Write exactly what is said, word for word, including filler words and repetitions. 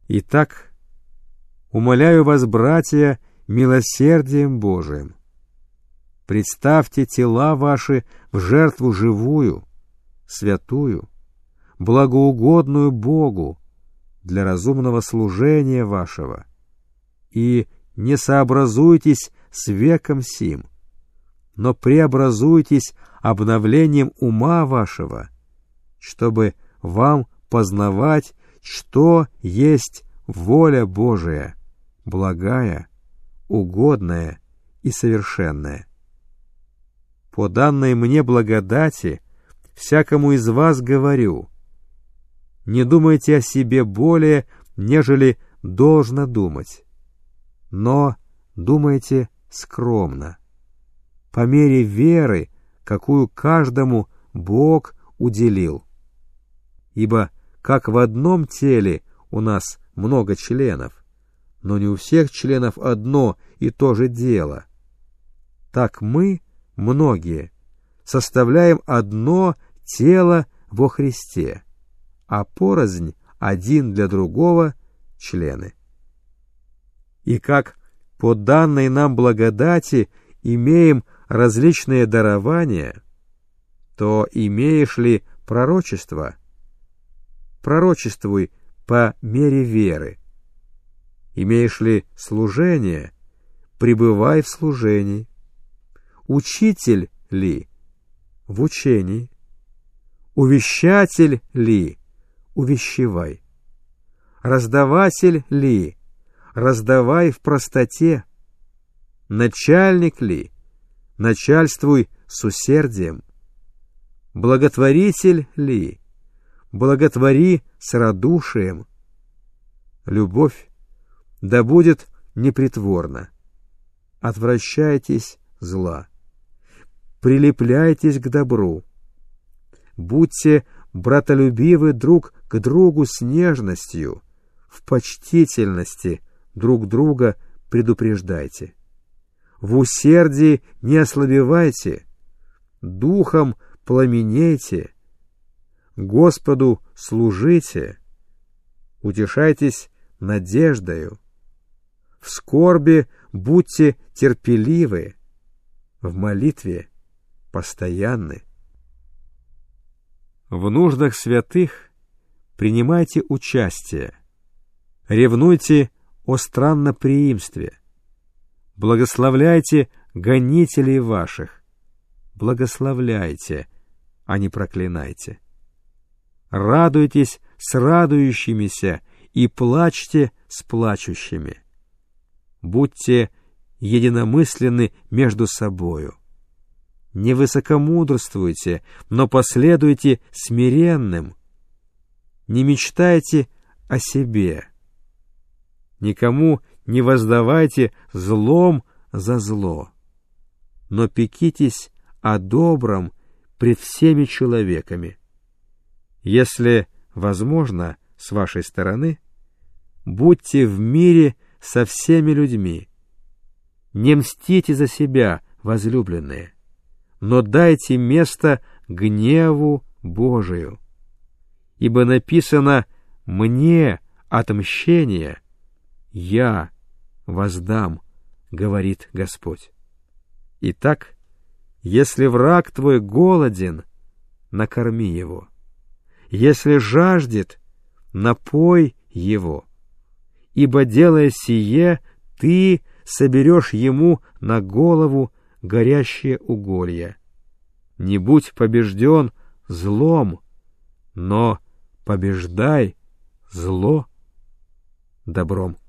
Итак, умоляю вас, братья, милосердием Божиим, представьте тела ваши в жертву живую, святую, благоугодную Богу для разумного служения вашего, и не сообразуйтесь с веком сим, но преобразуйтесь обновлением ума вашего, чтобы вам познавать, что есть воля Божия, благая, угодная и совершенная. По данной мне благодати всякому из вас говорю: не думайте о себе более, нежели должно думать, но думайте скромно, по мере веры, какую каждому Бог уделил. Ибо как в одном теле у нас много членов, но не у всех членов одно и то же дело, так мы, многие, составляем одно тело во Христе, а порознь один для другого члены. И как по данной нам благодати имеем различные дарования, то имеешь ли пророчество? Пророчествуй по мере веры. Имеешь ли служение? Пребывай в служении. Учитель ли? В учении. Увещатель ли? Увещевай. Раздаватель ли? Раздавай в простоте. Начальник ли? Начальствуй с усердием. Благотворитель ли? Благотвори с радушием. Любовь да будет непритворна. Отвращайтесь зла. Прилепляйтесь к добру. Будьте братолюбивы друг к другу с нежностью, в почтительности друг друга предупреждайте. В усердии не ослабевайте, духом пламенейте, Господу служите, утешайтесь надеждою, в скорби будьте терпеливы, в молитве постоянны. В нуждах святых принимайте участие, ревнуйте о странноприимстве, благословляйте гонителей ваших, благословляйте, а не проклинайте. Радуйтесь с радующимися и плачьте с плачущими. Будьте единомысленны между собою. Не высокомудрствуйте, но последуйте смиренным. Не мечтайте о себе. Никому не воздавайте злом за зло, но пекитесь о добром пред всеми человеками. Если возможно с вашей стороны, будьте в мире со всеми людьми. Не мстите за себя, возлюбленные, но дайте место гневу Божию. Ибо написано: «Мне отмщение, я воздам, говорит Господь». Итак, если враг твой голоден, накорми его. Если жаждет, напой его. Ибо, делая сие, ты соберешь ему на голову горящее уголье. Не будь побежден злом, но побеждай зло добром.